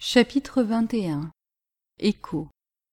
Chapitre 21. Écho.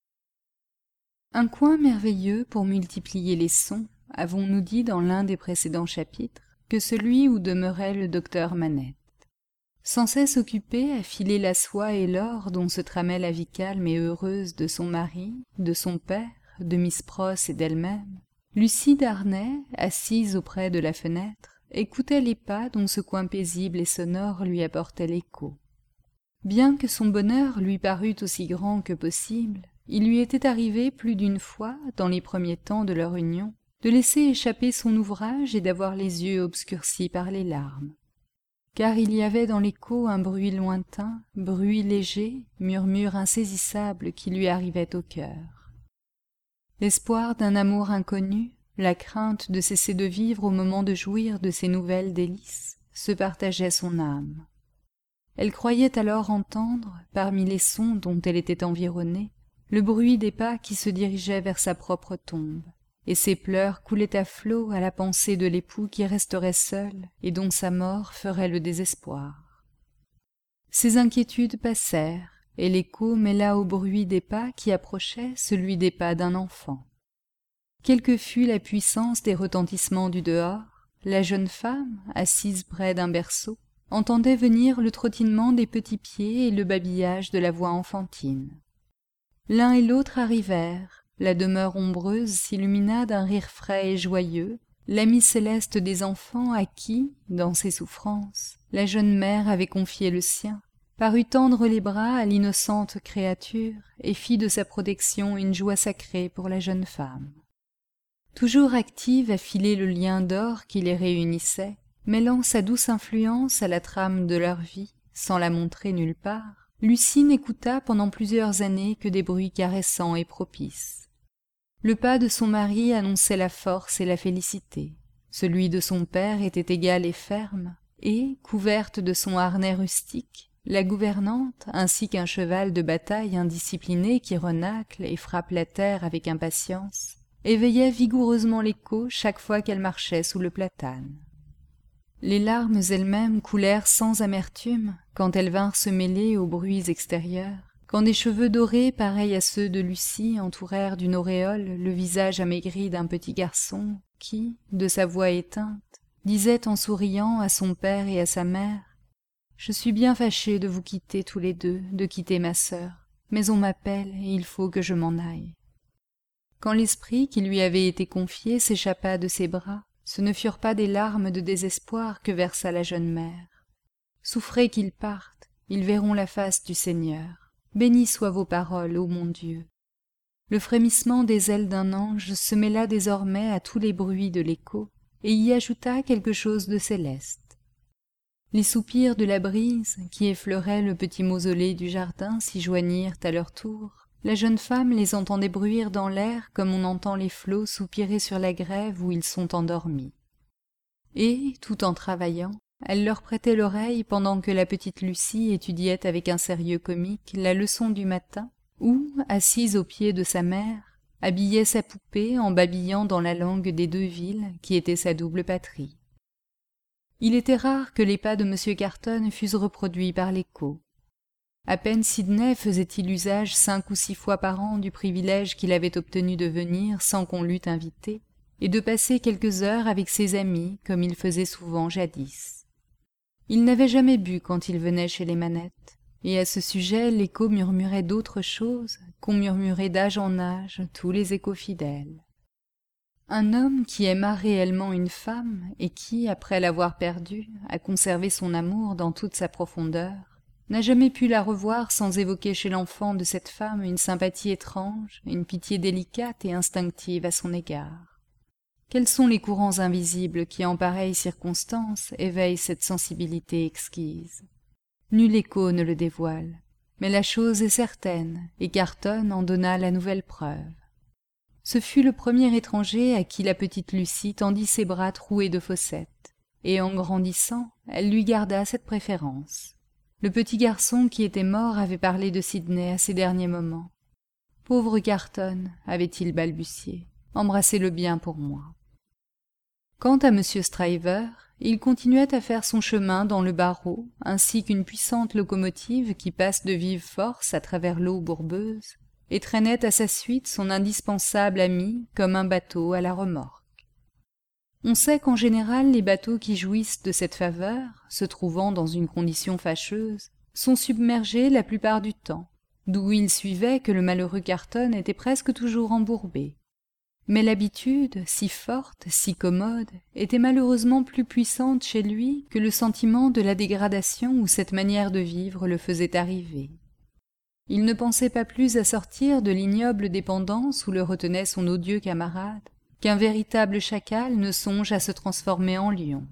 Un coin merveilleux pour multiplier les sons, avons-nous dit dans l'un des précédents chapitres, que celui où demeurait le docteur Manette. Sans cesse occupé à filer la soie et l'or dont se tramait la vie calme et heureuse de son mari, de son père, de Miss Pross et d'elle-même, Lucie Darnay, assise auprès de la fenêtre, écoutait les pas dont ce coin paisible et sonore lui apportait l'écho. Bien que son bonheur lui parût aussi grand que possible, il lui était arrivé plus d'une fois, dans les premiers temps de leur union, de laisser échapper son ouvrage et d'avoir les yeux obscurcis par les larmes. Car il y avait dans l'écho un bruit lointain, bruit léger, murmure insaisissable qui lui arrivait au cœur. L'espoir d'un amour inconnu, la crainte de cesser de vivre au moment de jouir de ces nouvelles délices, se partageaient son âme. Elle croyait alors entendre, parmi les sons dont elle était environnée, le bruit des pas qui se dirigeaient vers sa propre tombe, et ses pleurs coulaient à flots à la pensée de l'époux qui resterait seul et dont sa mort ferait le désespoir. Ces inquiétudes passèrent, et l'écho mêla au bruit des pas qui approchaient celui des pas d'un enfant. Quelle que fût la puissance des retentissements du dehors, la jeune femme, assise près d'un berceau, entendait venir le trottinement des petits pieds et le babillage de la voix enfantine. L'un et l'autre arrivèrent, la demeure ombreuse s'illumina d'un rire frais et joyeux, l'ami céleste des enfants à qui, dans ses souffrances, la jeune mère avait confié le sien, parut tendre les bras à l'innocente créature et fit de sa protection une joie sacrée pour la jeune femme. Toujours active à filer le lien d'or qui les réunissait, mêlant sa douce influence à la trame de leur vie, sans la montrer nulle part, Lucie n'écouta pendant plusieurs années que des bruits caressants et propices. Le pas de son mari annonçait la force et la félicité. Celui de son père était égal et ferme, et, couverte de son harnais rustique, la gouvernante, ainsi qu'un cheval de bataille indiscipliné qui renacle et frappe la terre avec impatience, éveillait vigoureusement l'écho chaque fois qu'elle marchait sous le platane. Les larmes elles-mêmes coulèrent sans amertume quand elles vinrent se mêler aux bruits extérieurs, quand des cheveux dorés pareils à ceux de Lucie entourèrent d'une auréole le visage amaigri d'un petit garçon qui, de sa voix éteinte, disait en souriant à son père et à sa mère « Je suis bien fâché de vous quitter tous les deux, de quitter ma sœur, mais on m'appelle et il faut que je m'en aille. » Quand l'esprit qui lui avait été confié s'échappa de ses bras, ce ne furent pas des larmes de désespoir que versa la jeune mère. « Souffrez qu'ils partent, ils verront la face du Seigneur. Bénis soient vos paroles, ô mon Dieu. » Le frémissement des ailes d'un ange se mêla désormais à tous les bruits de l'écho, et y ajouta quelque chose de céleste. Les soupirs de la brise, qui effleurait le petit mausolée du jardin, s'y joignirent à leur tour. La jeune femme les entendait bruire dans l'air comme on entend les flots soupirer sur la grève où ils sont endormis. Et, tout en travaillant, elle leur prêtait l'oreille pendant que la petite Lucie étudiait avec un sérieux comique la leçon du matin, ou, assise aux pieds de sa mère, habillait sa poupée en babillant dans la langue des deux villes qui était sa double patrie. Il était rare que les pas de M. Carton fussent reproduits par l'écho. À peine Sidney faisait-il usage 5 ou 6 fois par an du privilège qu'il avait obtenu de venir sans qu'on l'eût invité, et de passer quelques heures avec ses amis comme il faisait souvent jadis. Il n'avait jamais bu quand il venait chez les Manettes, et à ce sujet l'écho murmurait d'autres choses qu'ont murmuré d'âge en âge tous les échos fidèles. Un homme qui aima réellement une femme et qui, après l'avoir perdue, a conservé son amour dans toute sa profondeur, n'a jamais pu la revoir sans évoquer chez l'enfant de cette femme une sympathie étrange, une pitié délicate et instinctive à son égard. Quels sont les courants invisibles qui, en pareille circonstance, éveillent cette sensibilité exquise? Nul écho ne le dévoile, mais la chose est certaine, et Carton en donna la nouvelle preuve. Ce fut le premier étranger à qui la petite Lucie tendit ses bras troués de fossettes, et en grandissant, elle lui garda cette préférence. Le petit garçon qui était mort avait parlé de Sidney à ses derniers moments. « Pauvre Carton, avait-il balbutié, embrassez-le bien pour moi. » Quant à M. Stryver, il continuait à faire son chemin dans le barreau, ainsi qu'une puissante locomotive qui passe de vive force à travers l'eau bourbeuse, et traînait à sa suite son indispensable ami comme un bateau à la remorque. On sait qu'en général les bateaux qui jouissent de cette faveur, se trouvant dans une condition fâcheuse, sont submergés la plupart du temps, d'où il suivait que le malheureux Carton était presque toujours embourbé. Mais l'habitude, si forte, si commode, était malheureusement plus puissante chez lui que le sentiment de la dégradation où cette manière de vivre le faisait arriver. Il ne pensait pas plus à sortir de l'ignoble dépendance où le retenait son odieux camarade, qu'un véritable chacal ne songe à se transformer en lion.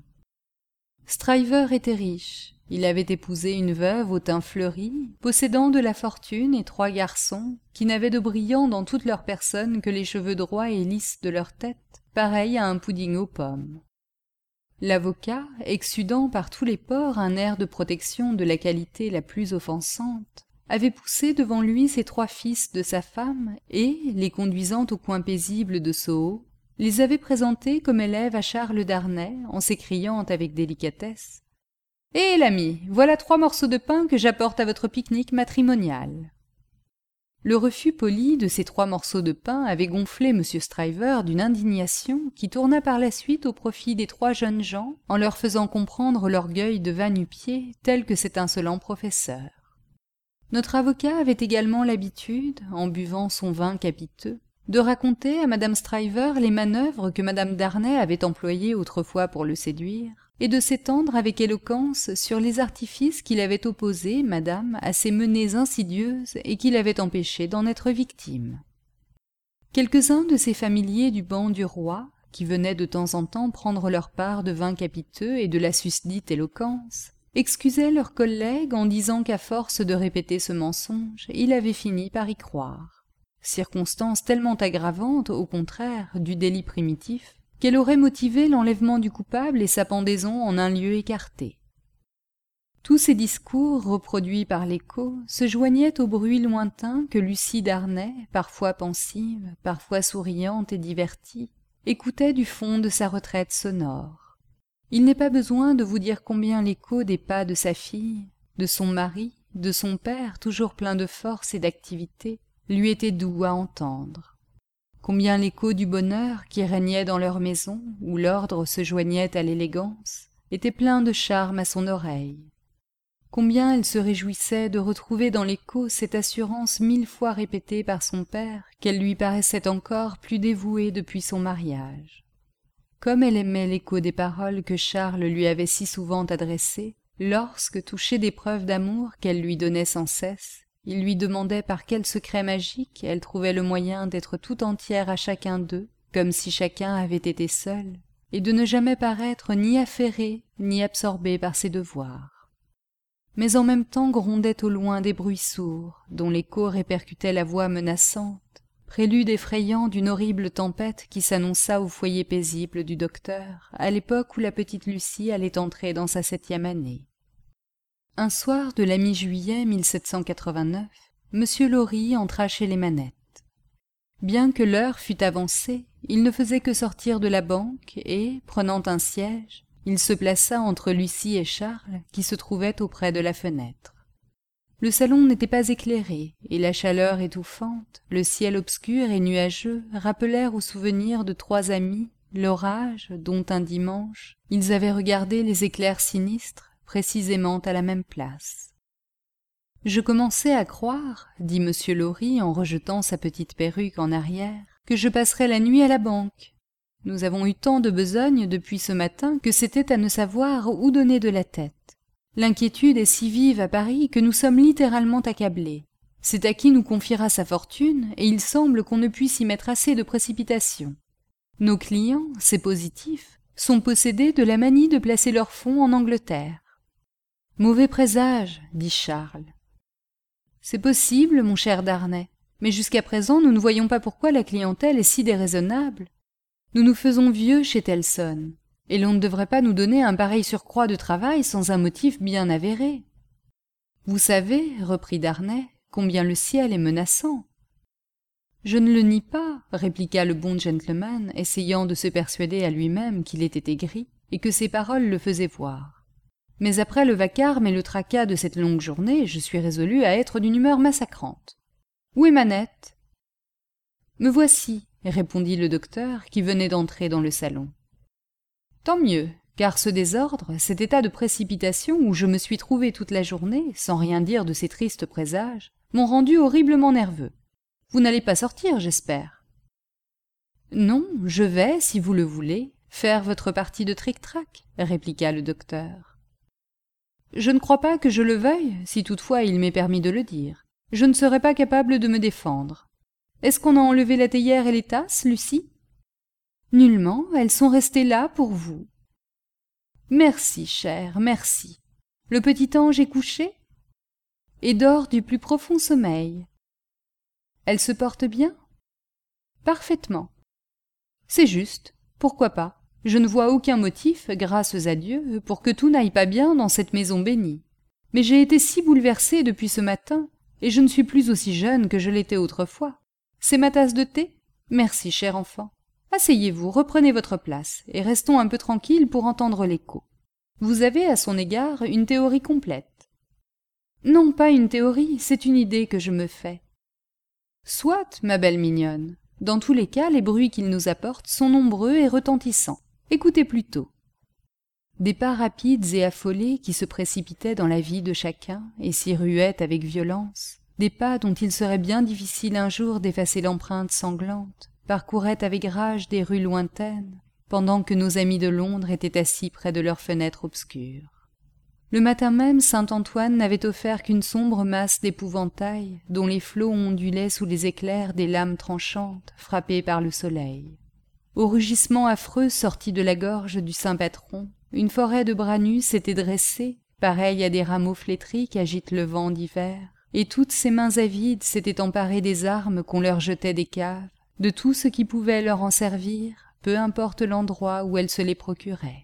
Stryver était riche. Il avait épousé une veuve au teint fleuri, possédant de la fortune et 3 garçons, qui n'avaient de brillant dans toute leur personne que les cheveux droits et lisses de leur tête, pareils à un pudding aux pommes. L'avocat, exsudant par tous les pores un air de protection de la qualité la plus offensante, avait poussé devant lui ces 3 fils de sa femme et, les conduisant au coin paisible de Soho, les avait présentés comme élèves à Charles Darnay, en s'écriant avec délicatesse: « Eh, l'ami, voilà 3 morceaux de pain que j'apporte à votre pique-nique matrimonial. » Le refus poli de ces 3 morceaux de pain avait gonflé M. Stryver d'une indignation qui tourna par la suite au profit des 3 jeunes gens, en leur faisant comprendre l'orgueil de va-nu-pieds tel que cet insolent professeur. Notre avocat avait également l'habitude, en buvant son vin capiteux, de raconter à Madame Stryver les manœuvres que Madame Darnay avait employées autrefois pour le séduire, et de s'étendre avec éloquence sur les artifices qu'il avait opposés, madame, à ces menées insidieuses et qui l'avaient empêché d'en être victime. Quelques-uns de ces familiers du banc du roi, qui venaient de temps en temps prendre leur part de vin capiteux et de la susdite éloquence, excusaient leurs collègues en disant qu'à force de répéter ce mensonge, il avait fini par y croire. Circonstance tellement aggravante, au contraire, du délit primitif, qu'elle aurait motivé l'enlèvement du coupable et sa pendaison en un lieu écarté. Tous ces discours, reproduits par l'écho, se joignaient au bruit lointain que Lucie Darnay, parfois pensive, parfois souriante et divertie, écoutait du fond de sa retraite sonore. Il n'est pas besoin de vous dire combien l'écho des pas de sa fille, de son mari, de son père toujours plein de force et d'activité, lui était doux à entendre. Combien l'écho du bonheur qui régnait dans leur maison, où l'ordre se joignait à l'élégance, était plein de charme à son oreille. Combien elle se réjouissait de retrouver dans l'écho cette assurance 1000 fois répétée par son père, qu'elle lui paraissait encore plus dévouée depuis son mariage. Comme elle aimait l'écho des paroles que Charles lui avait si souvent adressées, lorsque, touchée des preuves d'amour qu'elle lui donnait sans cesse, il lui demandait par quel secret magique elle trouvait le moyen d'être tout entière à chacun d'eux, comme si chacun avait été seul, et de ne jamais paraître ni affairé, ni absorbé par ses devoirs. Mais en même temps grondaient au loin des bruits sourds, dont l'écho répercutait la voix menaçante, prélude effrayant d'une horrible tempête qui s'annonça au foyer paisible du docteur, à l'époque où la petite Lucie allait entrer dans sa 7e année. Un soir de la mi-juillet 1789, M. Lorry entra chez les Manette. Bien que l'heure fût avancée, il ne faisait que sortir de la banque et, prenant un siège, il se plaça entre Lucie et Charles, qui se trouvaient auprès de la fenêtre. Le salon n'était pas éclairé, et la chaleur étouffante, le ciel obscur et nuageux rappelèrent au souvenir de 3 amis l'orage dont un dimanche ils avaient regardé les éclairs sinistres, précisément à la même place. « Je commençais à croire, dit M. Lorry en rejetant sa petite perruque en arrière, que je passerais la nuit à la banque. Nous avons eu tant de besogne depuis ce matin que c'était à ne savoir où donner de la tête. L'inquiétude est si vive à Paris que nous sommes littéralement accablés. C'est à qui nous confiera sa fortune, et il semble qu'on ne puisse y mettre assez de précipitation. Nos clients, c'est positif, sont possédés de la manie de placer leurs fonds en Angleterre. Mauvais présage, dit Charles. C'est possible, mon cher Darnay, mais jusqu'à présent nous ne voyons pas pourquoi la clientèle est si déraisonnable. Nous nous faisons vieux chez Tellson, et l'on ne devrait pas nous donner un pareil surcroît de travail sans un motif bien avéré. Vous savez, reprit Darnay, combien le ciel est menaçant. Je ne le nie pas, répliqua le bon gentleman, essayant de se persuader à lui-même qu'il était aigri, et que ses paroles le faisaient voir. Mais après le vacarme et le tracas de cette longue journée, je suis résolu à être d'une humeur massacrante. Où est Manette ? Me voici, répondit le docteur, qui venait d'entrer dans le salon. Tant mieux, car ce désordre, cet état de précipitation où je me suis trouvé toute la journée, sans rien dire de ces tristes présages, m'ont rendu horriblement nerveux. Vous n'allez pas sortir, j'espère. Non, je vais, si vous le voulez, faire votre partie de tric-trac, répliqua le docteur. Je ne crois pas que je le veuille, si toutefois il m'est permis de le dire. Je ne serais pas capable de me défendre. Est-ce qu'on a enlevé la théière et les tasses, Lucie ? Nullement, elles sont restées là pour vous. Merci, chère, merci. Le petit ange est couché et dort du plus profond sommeil. Elle se porte bien ? Parfaitement. C'est juste, pourquoi pas ? Je ne vois aucun motif, grâce à Dieu, pour que tout n'aille pas bien dans cette maison bénie. Mais j'ai été si bouleversée depuis ce matin, et je ne suis plus aussi jeune que je l'étais autrefois. C'est ma tasse de thé ? Merci, cher enfant. Asseyez-vous, reprenez votre place, et restons un peu tranquilles pour entendre l'écho. Vous avez à son égard une théorie complète. Non, pas une théorie, c'est une idée que je me fais. Soit, ma belle mignonne. Dans tous les cas, les bruits qu'il nous apporte sont nombreux et retentissants. Écoutez plutôt. Des pas rapides et affolés qui se précipitaient dans la vie de chacun et s'y ruaient avec violence, des pas dont il serait bien difficile un jour d'effacer l'empreinte sanglante, parcouraient avec rage des rues lointaines, pendant que nos amis de Londres étaient assis près de leurs fenêtres obscures. Le matin même, Saint-Antoine n'avait offert qu'une sombre masse d'épouvantail, dont les flots ondulaient sous les éclairs des lames tranchantes, frappées par le soleil. Au rugissement affreux sorti de la gorge du saint patron, une forêt de bras nus s'était dressée, pareille à des rameaux flétris qu'agite le vent d'hiver, et toutes ces mains avides s'étaient emparées des armes qu'on leur jetait des caves, de tout ce qui pouvait leur en servir, peu importe l'endroit où elles se les procuraient.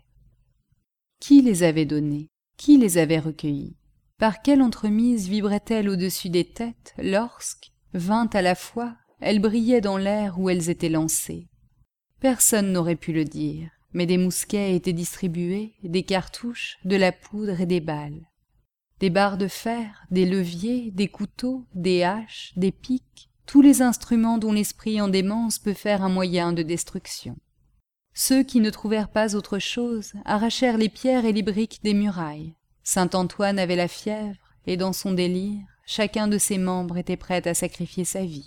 Qui les avait données ? Qui les avait recueillis ? Par quelle entremise vibraient-elles au-dessus des têtes lorsque, 20 à la fois, elles brillaient dans l'air où elles étaient lancées ? Personne n'aurait pu le dire, mais des mousquets étaient distribués, des cartouches, de la poudre et des balles. Des barres de fer, des leviers, des couteaux, des haches, des pics, tous les instruments dont l'esprit en démence peut faire un moyen de destruction. Ceux qui ne trouvèrent pas autre chose arrachèrent les pierres et les briques des murailles. Saint-Antoine avait la fièvre, et dans son délire, chacun de ses membres était prêt à sacrifier sa vie.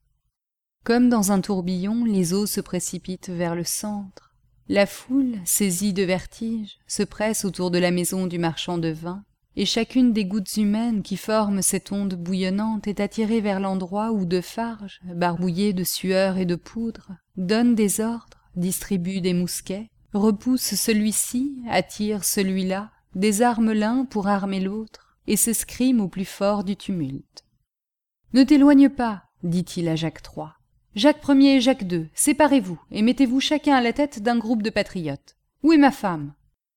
Comme dans un tourbillon, les eaux se précipitent vers le centre. La foule, saisie de vertige, se presse autour de la maison du marchand de vin, et chacune des gouttes humaines qui forment cette onde bouillonnante est attirée vers l'endroit où Defarge, barbouillé de sueur et de poudre, donne des ordres, distribue des mousquets, repousse celui-ci, attire celui-là, désarme l'un pour armer l'autre, et s'escrime au plus fort du tumulte. « Ne t'éloigne pas, dit-il à Jacques III. Jacques Ier et Jacques II, séparez-vous et mettez-vous chacun à la tête d'un groupe de patriotes. Où est ma femme ?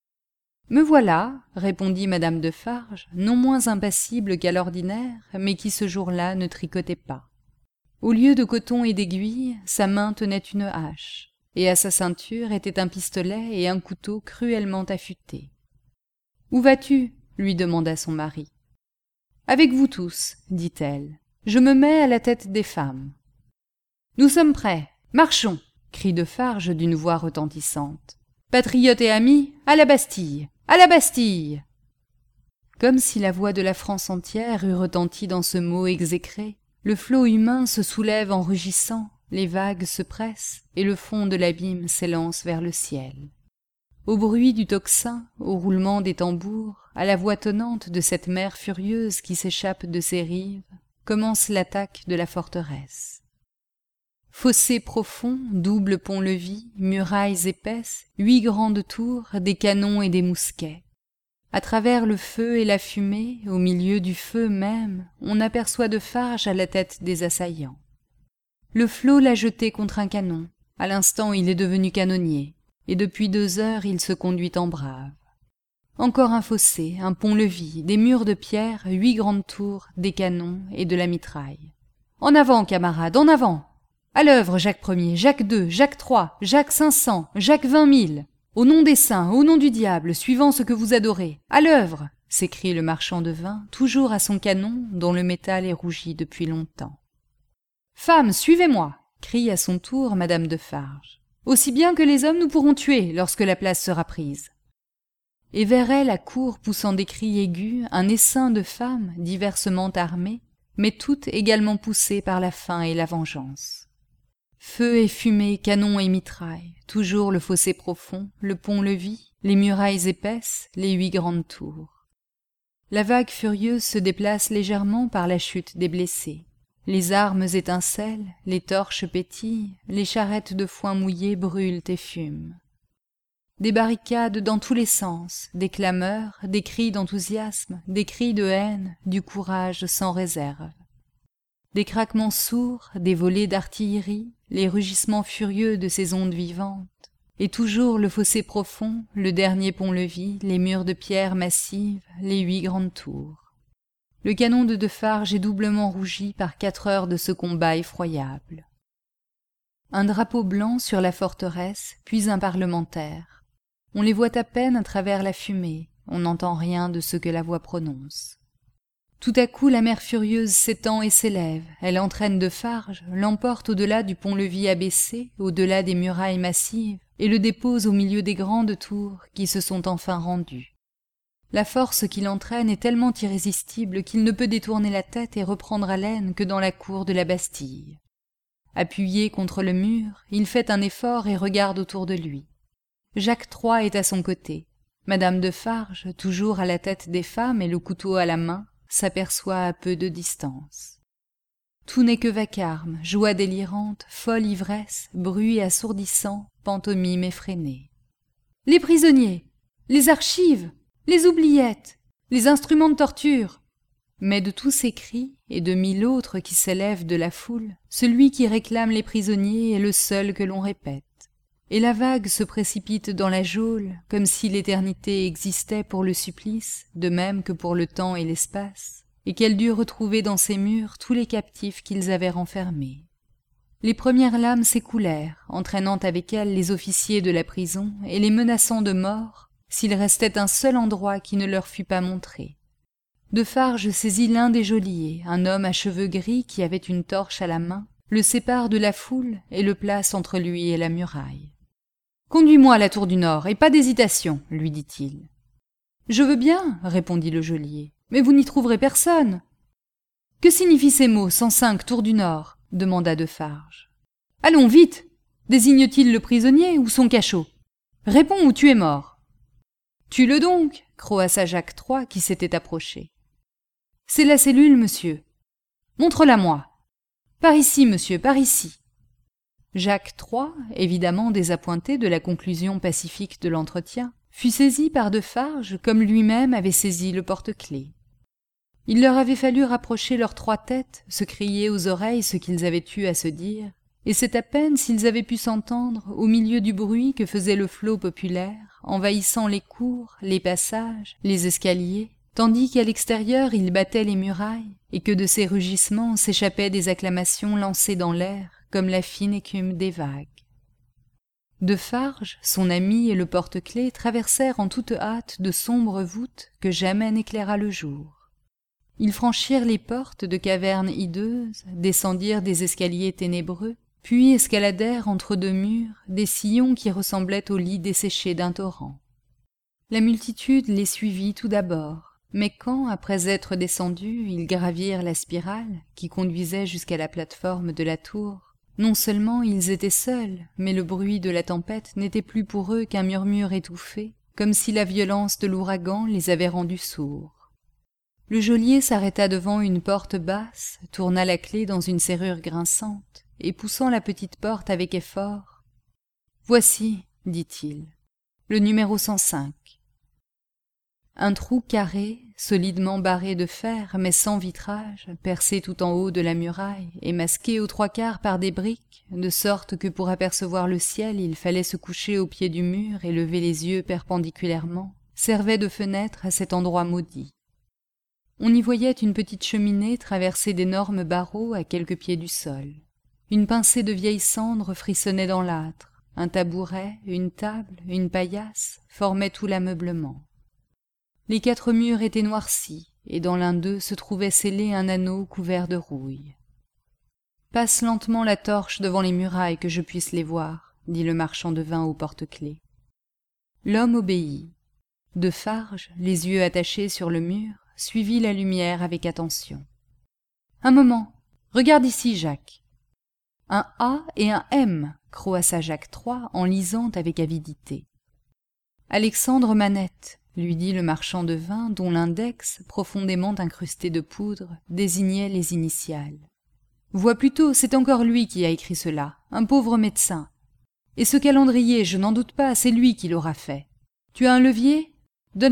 Me voilà, répondit madame Defarge, non moins impassible qu'à l'ordinaire, mais qui ce jour-là ne tricotait pas. Au lieu de coton et d'aiguilles, sa main tenait une hache, et à sa ceinture était un pistolet et un couteau cruellement affûtés. « Où vas-tu » lui demanda son mari. « Avec vous tous, dit-elle. Je me mets à la tête des femmes. »« Nous sommes prêts. Marchons !» crie Defarge d'une voix retentissante. « Patriotes et amis, à la Bastille ! À la Bastille !» Comme si la voix de la France entière eût retenti dans ce mot exécré, le flot humain se soulève en rugissant, les vagues se pressent, et le fond de l'abîme s'élance vers le ciel. Au bruit du tocsin, au roulement des tambours, à la voix tonnante de cette mer furieuse qui s'échappe de ses rives, commence l'attaque de la forteresse. Fossés profonds, double pont-levis, murailles épaisses, 8 grandes tours, des canons et des mousquets. À travers le feu et la fumée, au milieu du feu même, on aperçoit Defarge à la tête des assaillants. Le flot l'a jeté contre un canon. À l'instant, il est devenu canonnier, et depuis 2 heures, il se conduit en brave. Encore un fossé, un pont-levis, des murs de pierre, 8 grandes tours, des canons et de la mitraille. En avant, camarades, en avant ! À l'œuvre, Jacques Ier, Jacques II, Jacques III, Jacques 500, Jacques 20 000. Au nom des saints, au nom du diable, suivant ce que vous adorez. À l'œuvre !» s'écrie le marchand de vin, toujours à son canon, dont le métal est rougi depuis longtemps. « Femmes, suivez-moi !» crie à son tour Madame de Farges. « Aussi bien que les hommes nous pourront tuer lorsque la place sera prise. » Et vers elle accourt, poussant des cris aigus, un essaim de femmes diversement armées, mais toutes également poussées par la faim et la vengeance. Feu et fumée, canons et mitrailles, toujours le fossé profond, le pont-levis, les murailles épaisses, les 8 grandes tours. La vague furieuse se déplace légèrement par la chute des blessés. Les armes étincellent, les torches pétillent, les charrettes de foin mouillé brûlent et fument. Des barricades dans tous les sens, des clameurs, des cris d'enthousiasme, des cris de haine, du courage sans réserve. Des craquements sourds, des volées d'artillerie, les rugissements furieux de ces ondes vivantes, et toujours le fossé profond, le dernier pont-levis, les murs de pierre massive, les 8 grandes tours. Le canon de Defarge est doublement rougi par 4 heures de ce combat effroyable. Un drapeau blanc sur la forteresse, puis un parlementaire. On les voit à peine à travers la fumée, on n'entend rien de ce que la voix prononce. Tout à coup, la mer furieuse s'étend et s'élève, elle entraîne Defarge, l'emporte au-delà du pont-levis abaissé, au-delà des murailles massives, et le dépose au milieu des grandes tours qui se sont enfin rendues. La force qui l'entraîne est tellement irrésistible qu'il ne peut détourner la tête et reprendre haleine que dans la cour de la Bastille. Appuyé contre le mur, il fait un effort et regarde autour de lui. Jacques III est à son côté. Madame Defarge, toujours à la tête des femmes et le couteau à la main, s'aperçoit à peu de distance. Tout n'est que vacarme, joie délirante, folle ivresse, bruit assourdissant, pantomime effrénée. Les prisonniers, les archives, les oubliettes, les instruments de torture. Mais de tous ces cris et de 1000 autres qui s'élèvent de la foule, celui qui réclame les prisonniers est le seul que l'on répète. Et la vague se précipite dans la geôle, comme si l'éternité existait pour le supplice, de même que pour le temps et l'espace, et qu'elle dut retrouver dans ses murs tous les captifs qu'ils avaient renfermés. Les premières lames s'écoulèrent, entraînant avec elles les officiers de la prison et les menaçant de mort, s'il restait un seul endroit qui ne leur fût pas montré. Defarge saisit l'un des geôliers, un homme à cheveux gris qui avait une torche à la main, le sépare de la foule et le place entre lui et la muraille. « Conduis-moi à la tour du Nord, et pas d'hésitation, lui dit-il. « Je veux bien, répondit le geôlier, mais vous n'y trouverez personne. »« Que signifient ces mots, 105, tour du Nord ?» demanda Defarge. « Allons, vite! Désigne-t-il le prisonnier ou son cachot? Réponds ou tu es mort. »« Tue-le donc !» croassa Jacques III qui s'était approché. « C'est la cellule, monsieur. Montre-la-moi. Par ici, monsieur, par ici. » Jacques III, évidemment désappointé de la conclusion pacifique de l'entretien, fut saisi par Defarge comme lui-même avait saisi le porte-clés. Il leur avait fallu rapprocher leurs 3 têtes, se crier aux oreilles ce qu'ils avaient eu à se dire, et c'est à peine s'ils avaient pu s'entendre au milieu du bruit que faisait le flot populaire, envahissant les cours, les passages, les escaliers, tandis qu'à l'extérieur il battait les murailles, et que de ces rugissements s'échappaient des acclamations lancées dans l'air, comme la fine écume des vagues. Defarge, son ami et le porte-clés traversèrent en toute hâte de sombres voûtes que jamais n'éclaira le jour. Ils franchirent les portes de cavernes hideuses, descendirent des escaliers ténébreux, puis escaladèrent entre 2 murs des sillons qui ressemblaient aux lits desséchés d'un torrent. La multitude les suivit tout d'abord, mais quand, après être descendus, ils gravirent la spirale qui conduisait jusqu'à la plate-forme de la tour, non seulement ils étaient seuls, mais le bruit de la tempête n'était plus pour eux qu'un murmure étouffé, comme si la violence de l'ouragan les avait rendus sourds. Le geôlier s'arrêta devant une porte basse, tourna la clé dans une serrure grinçante, et poussant la petite porte avec effort, « Voici, dit-il, le numéro 105. » Un trou carré, solidement barré de fer, mais sans vitrage, percé tout en haut de la muraille, et masqué aux 3/4 par des briques, de sorte que pour apercevoir le ciel il fallait se coucher au pied du mur et lever les yeux perpendiculairement, servait de fenêtre à cet endroit maudit. On y voyait une petite cheminée traversée d'énormes barreaux à quelques pieds du sol. Une pincée de vieilles cendres frissonnait dans l'âtre. Un tabouret, une table, une paillasse formaient tout l'ameublement. Les 4 murs étaient noircis, et dans l'un d'eux se trouvait scellé un anneau couvert de rouille. « Passe lentement la torche devant les murailles que je puisse les voir, » dit le marchand de vin au porte-clés. L'homme obéit. Defarge, les yeux attachés sur le mur, suivit la lumière avec attention. « Un moment, regarde ici, Jacques. »« Un A et un M » croassa Jacques III en lisant avec avidité. « Alexandre Manette » lui dit le marchand de vin dont l'index, profondément incrusté de poudre, désignait les initiales. « Vois plutôt, c'est encore lui qui a écrit cela, un pauvre médecin. Et ce calendrier, je n'en doute pas, c'est lui qui l'aura fait. Tu as un levier ? Donne-le-moi. »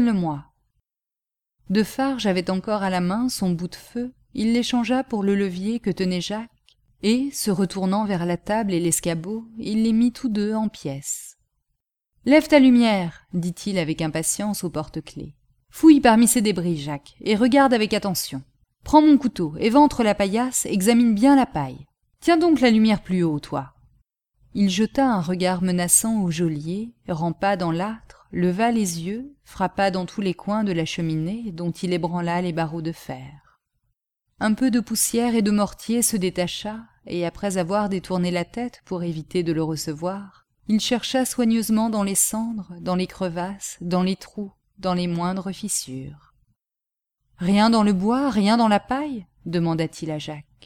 Defarge avait encore à la main son bout de feu, il l'échangea pour le levier que tenait Jacques, et, se retournant vers la table et l'escabeau, il les mit tous deux en pièces. « Lève ta lumière, dit-il avec impatience au porte-clés. Fouille parmi ces débris, Jacques, et regarde avec attention. Prends mon couteau, éventre la paillasse, examine bien la paille. Tiens donc la lumière plus haut, toi. » Il jeta un regard menaçant au geôlier, rampa dans l'âtre, leva les yeux, frappa dans tous les coins de la cheminée dont il ébranla les barreaux de fer. Un peu de poussière et de mortier se détacha, et après avoir détourné la tête pour éviter de le recevoir, il chercha soigneusement dans les cendres, dans les crevasses, dans les trous, dans les moindres fissures. « Rien dans le bois, rien dans la paille » demanda-t-il à Jacques.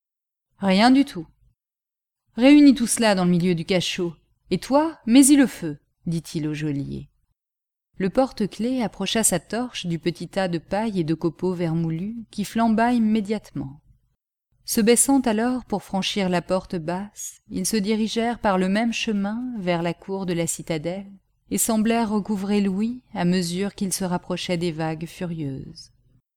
« Rien du tout. »« Réunis tout cela dans le milieu du cachot, et toi, mets-y le feu, » dit-il au geôlier. Le porte-clés approcha sa torche du petit tas de paille et de copeaux vermoulus qui flamba immédiatement. Se baissant alors pour franchir la porte basse, ils se dirigèrent par le même chemin vers la cour de la citadelle et semblèrent recouvrer l'ouïe à mesure qu'ils se rapprochaient des vagues furieuses.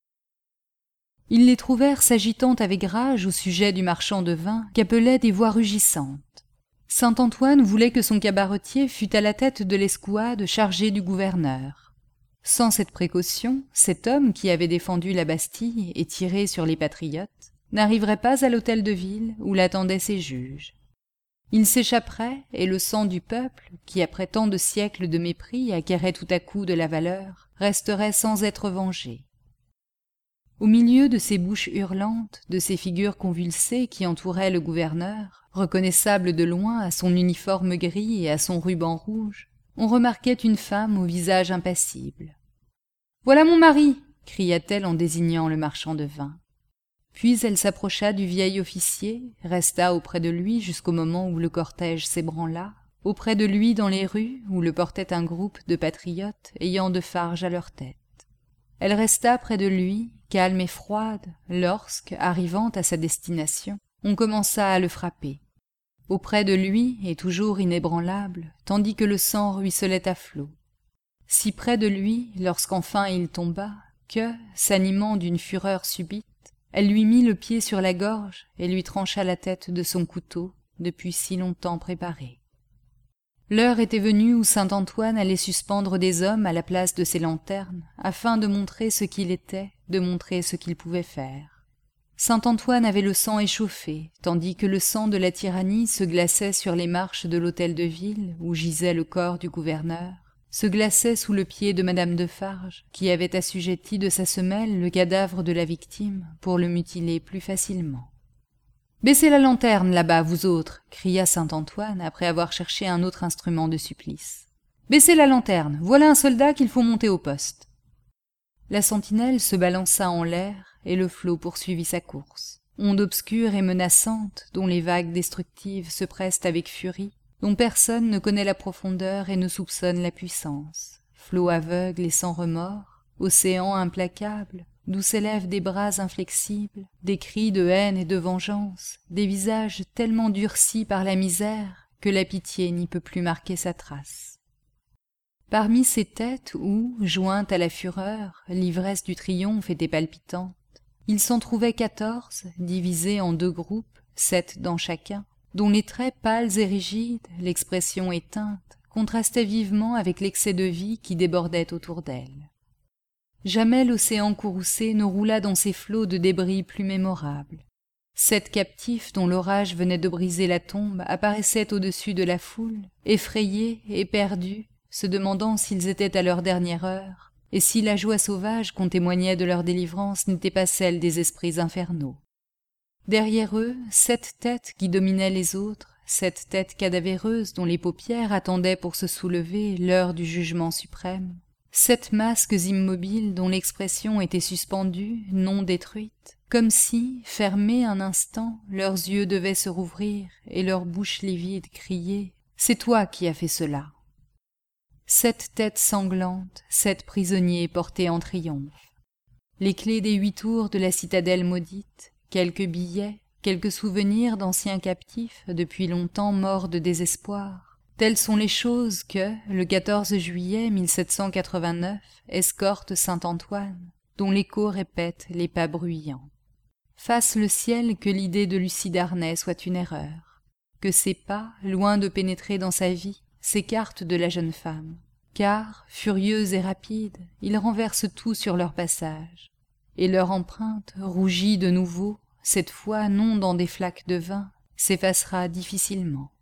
Ils les trouvèrent s'agitant avec rage au sujet du marchand de vin qu'appelaient des voix rugissantes. Saint-Antoine voulait que son cabaretier fût à la tête de l'escouade chargée du gouverneur. Sans cette précaution, cet homme qui avait défendu la Bastille et tiré sur les patriotes n'arriverait pas à l'hôtel de ville où l'attendaient ses juges. Il s'échapperait, et le sang du peuple, qui après tant de siècles de mépris acquérait tout à coup de la valeur, resterait sans être vengé. Au milieu de ces bouches hurlantes, de ces figures convulsées qui entouraient le gouverneur, reconnaissable de loin à son uniforme gris et à son ruban rouge, on remarquait une femme au visage impassible. « Voilà mon mari !» cria-t-elle en désignant le marchand de vin. Puis elle s'approcha du vieil officier, resta auprès de lui jusqu'au moment où le cortège s'ébranla, auprès de lui dans les rues où le portait un groupe de patriotes ayant Defarge à leur tête. Elle resta près de lui, calme et froide, lorsque, arrivant à sa destination, on commença à le frapper. Auprès de lui, et toujours inébranlable, tandis que le sang ruisselait à flots. Si près de lui, lorsqu'enfin il tomba, que, s'animant d'une fureur subite, elle lui mit le pied sur la gorge et lui trancha la tête de son couteau, depuis si longtemps préparé. L'heure était venue où Saint-Antoine allait suspendre des hommes à la place de ses lanternes, afin de montrer ce qu'il était, de montrer ce qu'il pouvait faire. Saint-Antoine avait le sang échauffé, tandis que le sang de la tyrannie se glaçait sur les marches de l'hôtel de ville, où gisait le corps du gouverneur, se glaçait sous le pied de madame Defarge, qui avait assujetti de sa semelle le cadavre de la victime pour le mutiler plus facilement. « Baissez la lanterne, là-bas, vous autres !» cria Saint-Antoine, après avoir cherché un autre instrument de supplice. « Baissez la lanterne, voilà un soldat qu'il faut monter au poste. » La sentinelle se balança en l'air, et le flot poursuivit sa course. Onde obscure et menaçante, dont les vagues destructives se pressent avec furie, dont personne ne connaît la profondeur et ne soupçonne la puissance. Flot aveugle et sans remords, océan implacable, d'où s'élèvent des bras inflexibles, des cris de haine et de vengeance, des visages tellement durcis par la misère que la pitié n'y peut plus marquer sa trace. Parmi ces têtes où, jointes à la fureur, l'ivresse du triomphe était palpitante, il s'en trouvait 14, divisés en 2 groupes, 7 dans chacun, dont les traits pâles et rigides, l'expression éteinte, contrastaient vivement avec l'excès de vie qui débordait autour d'elle. Jamais l'océan courroucé ne roula dans ces flots de débris plus mémorables. 7 captifs dont l'orage venait de briser la tombe apparaissaient au-dessus de la foule, effrayés, éperdus, se demandant s'ils étaient à leur dernière heure, et si la joie sauvage qu'on témoignait de leur délivrance n'était pas celle des esprits infernaux. Derrière eux, 7 têtes qui dominaient les autres, 7 têtes cadavéreuses dont les paupières attendaient pour se soulever l'heure du jugement suprême, 7 masques immobiles dont l'expression était suspendue, non détruite, comme si, fermés un instant, leurs yeux devaient se rouvrir et leurs bouches livides crier « C'est toi qui as fait cela !» 7 têtes sanglantes, 7 prisonniers portés en triomphe. Les clés des 8 tours de la citadelle maudite, quelques billets, quelques souvenirs d'anciens captifs depuis longtemps morts de désespoir. Telles sont les choses que, le 14 juillet 1789, escorte Saint-Antoine, dont l'écho répète les pas bruyants. Fasse le ciel que l'idée de Lucie Darnay soit une erreur, que ses pas, loin de pénétrer dans sa vie, s'écartent de la jeune femme, car, furieux et rapide, ils renversent tout sur leur passage, et leur empreinte, rougie de nouveau, cette fois non dans des flaques de vin, s'effacera difficilement.